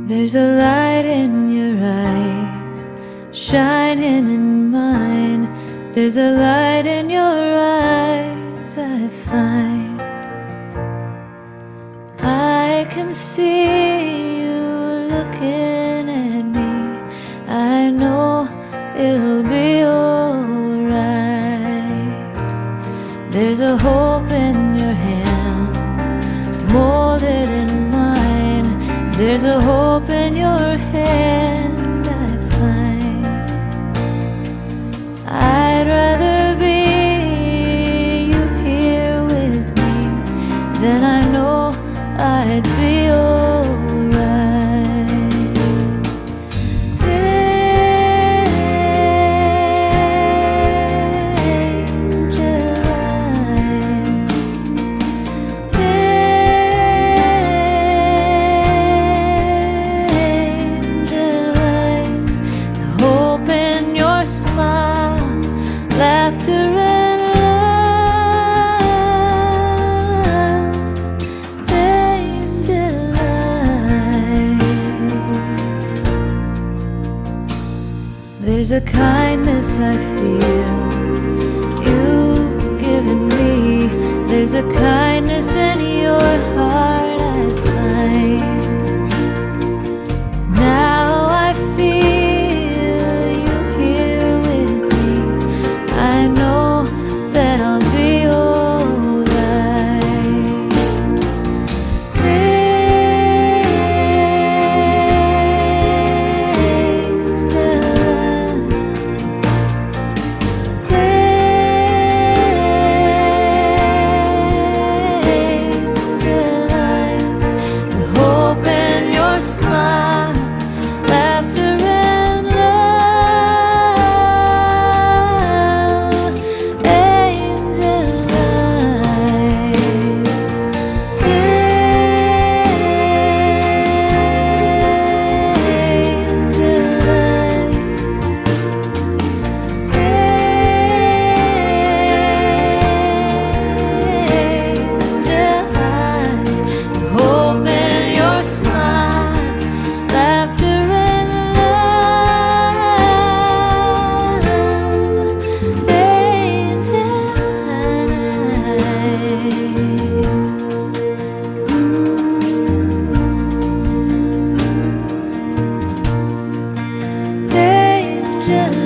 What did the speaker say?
There's a light in your eyes, shining in mine. There's a light in your eyes, I find. I can see you looking at me. I know it'll be alright. There's a hope in your hand, molded in mine. There's a hope in your hand, I find. I'd rather be you here with me than I know I'd be alright. Laughter and love, angel eyes. There's a kindness I feel you've given me. There's a kindness in your heart I find. Now I feel you here with me. I know that I'll be alright. Angel eyes, the hope in your smile, laughter and love. Angel eyes, the hope in your smile, laughter and love. Angel eyes, angel